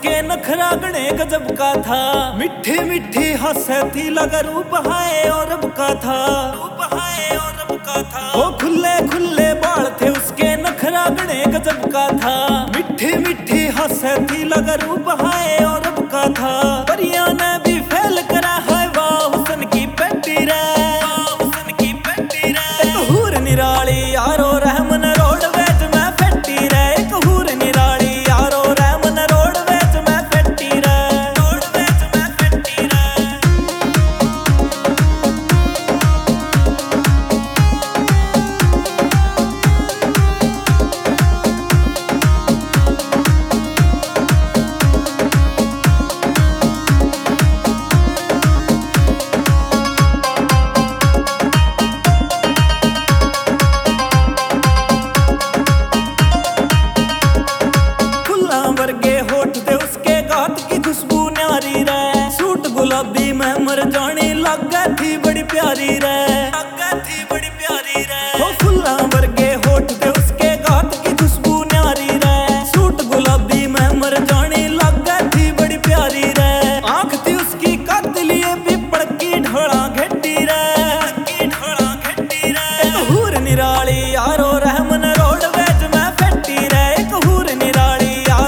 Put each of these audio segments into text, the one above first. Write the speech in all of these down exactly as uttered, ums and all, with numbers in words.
उसके नखरा गणे गजब का था। मिठी मिठी हंसे थी लगा रूप हाय और अब का था, रूप हाय और अब का था। वो खुले खुले बाल थे उसके नखरा गणे गजब का था। मिठी मिठी हंसे थी लगा रूप हाय और अब का था। परियां ने भी फैल करा है वाह हुस्न की पेटी रे, वाह हुस्न की पेटी रे। एक हूर निराली यारो रहमन रोड वेच में फेटी रे, एक हूर निराली यारो रहमन रोड वेच में फेटी रे, रोड वेच में फेटी रे। वर्गे होठ थे उसके गात की खुशबू न्यारी रे। सूट गुलाबी में मर जानी लगा थी बड़ी प्यारी रे, लगा थी बड़ी प्यारी रे। वो फुल्ला वर्गे होठ थे उसके गात की खुशबू न्यारी रे। सूट गुलाबी में मर जानी लगा थी बड़ी प्यारी रे। आंख थी उसकी कातिली पिपड़ की ढोला घेटी रे, की ढोला घेटी रे। एक हूर निराली यारो रहमन रोड वेच में फेटी रे, एक हूर निराली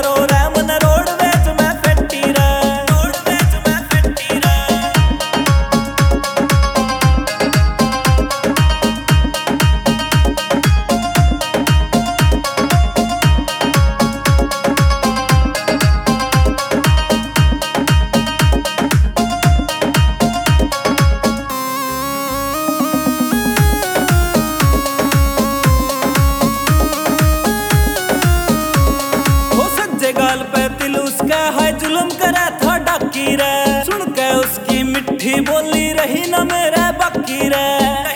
गाल पे दिल उसका है जुल्म करा था डाकी रे। सुन के उसकी मिठी बोली रही ना मेरे बाकी रे।